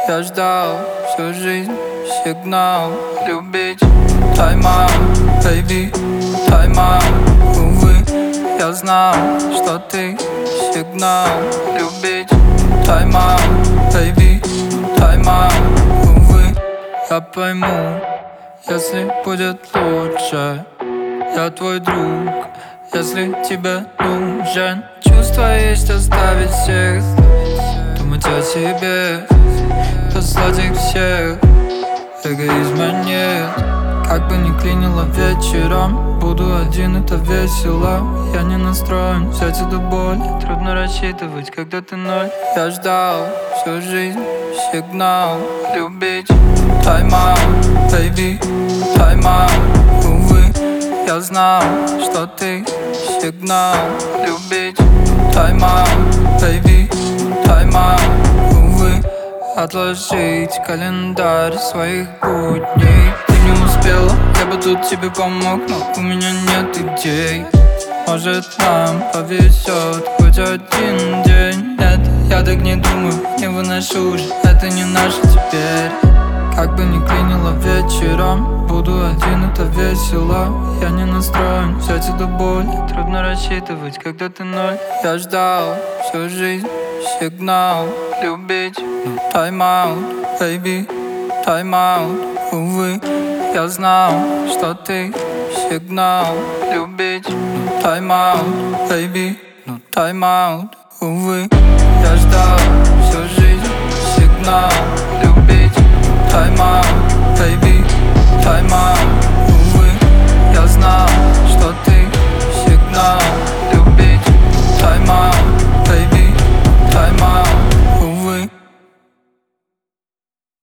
Я ждал всю жизнь сигнал любить. Тайм-аут, baby, тайм-аут. Увы, я знал, что ты сигнал любить. Тайм-аут, baby, тайм-аут. Увы, я пойму, если будет лучше. Я твой друг, если тебе нужен. Чувство есть оставить всех, думать о себе, послать их всех. Эгоизма нет, как бы ни клинило вечером. Буду один, это весело. Я не настроен взять эту боль. Трудно рассчитывать, когда ты ноль. Я ждал всю жизнь сигнал любить. Тайм-аут, baby, тайм-аут. Увы, я знал, что ты сигнал любить. Тайм-аут, baby, тайм-аут. Увы, отложить календарь своих будней. Ты не успела, я бы тут тебе помог, но у меня нет идей. Может, нам повезет хоть один день. Нет, я так не думаю, не выношу уже, это не наше теперь. Как бы ни клинило вечером, буду один, это весело. Я не настроен взять эту боль. Трудно рассчитывать, когда ты ноль. Я ждал всю жизнь сигнал любить. Тайм-аут, baby, тайм-аут. Увы, я знал, что ты сигнал любить. Тайм-аут, baby, тайм-аут. Увы, я ждал